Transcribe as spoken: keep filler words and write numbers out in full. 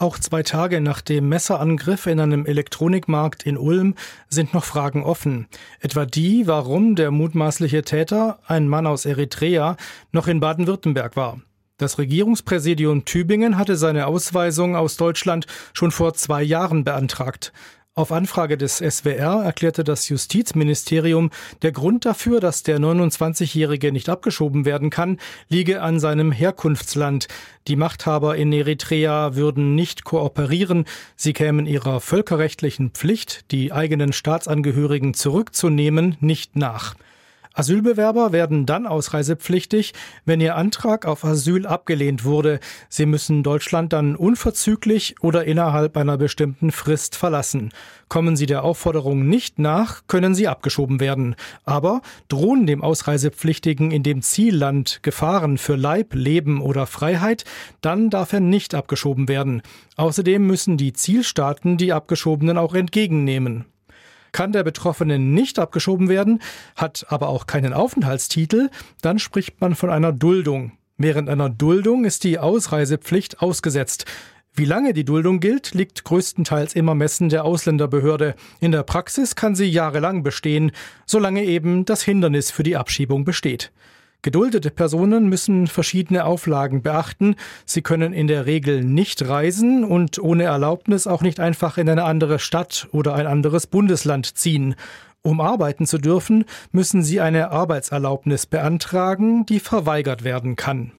Auch zwei Tage nach dem Messerangriff in einem Elektronikmarkt in Ulm sind noch Fragen offen. Etwa die, warum der mutmaßliche Täter, ein Mann aus Eritrea, noch in Baden-Württemberg war. Das Regierungspräsidium Tübingen hatte seine Ausweisung aus Deutschland schon vor zwei Jahren beantragt. Auf Anfrage des S W R erklärte das Justizministerium, der Grund dafür, dass der neunundzwanzigjährige nicht abgeschoben werden kann, liege an seinem Herkunftsland. Die Machthaber in Eritrea würden nicht kooperieren, sie kämen ihrer völkerrechtlichen Pflicht, die eigenen Staatsangehörigen zurückzunehmen, nicht nach. Asylbewerber werden dann ausreisepflichtig, wenn ihr Antrag auf Asyl abgelehnt wurde. Sie müssen Deutschland dann unverzüglich oder innerhalb einer bestimmten Frist verlassen. Kommen sie der Aufforderung nicht nach, können sie abgeschoben werden. Aber drohen dem Ausreisepflichtigen in dem Zielland Gefahren für Leib, Leben oder Freiheit, dann darf er nicht abgeschoben werden. Außerdem müssen die Zielstaaten die Abgeschobenen auch entgegennehmen. Kann der Betroffene nicht abgeschoben werden, hat aber auch keinen Aufenthaltstitel, dann spricht man von einer Duldung. Während einer Duldung ist die Ausreisepflicht ausgesetzt. Wie lange die Duldung gilt, liegt größtenteils im Ermessen der Ausländerbehörde. In der Praxis kann sie jahrelang bestehen, solange eben das Hindernis für die Abschiebung besteht. Geduldete Personen müssen verschiedene Auflagen beachten. Sie können in der Regel nicht reisen und ohne Erlaubnis auch nicht einfach in eine andere Stadt oder ein anderes Bundesland ziehen. Um arbeiten zu dürfen, müssen sie eine Arbeitserlaubnis beantragen, die verweigert werden kann.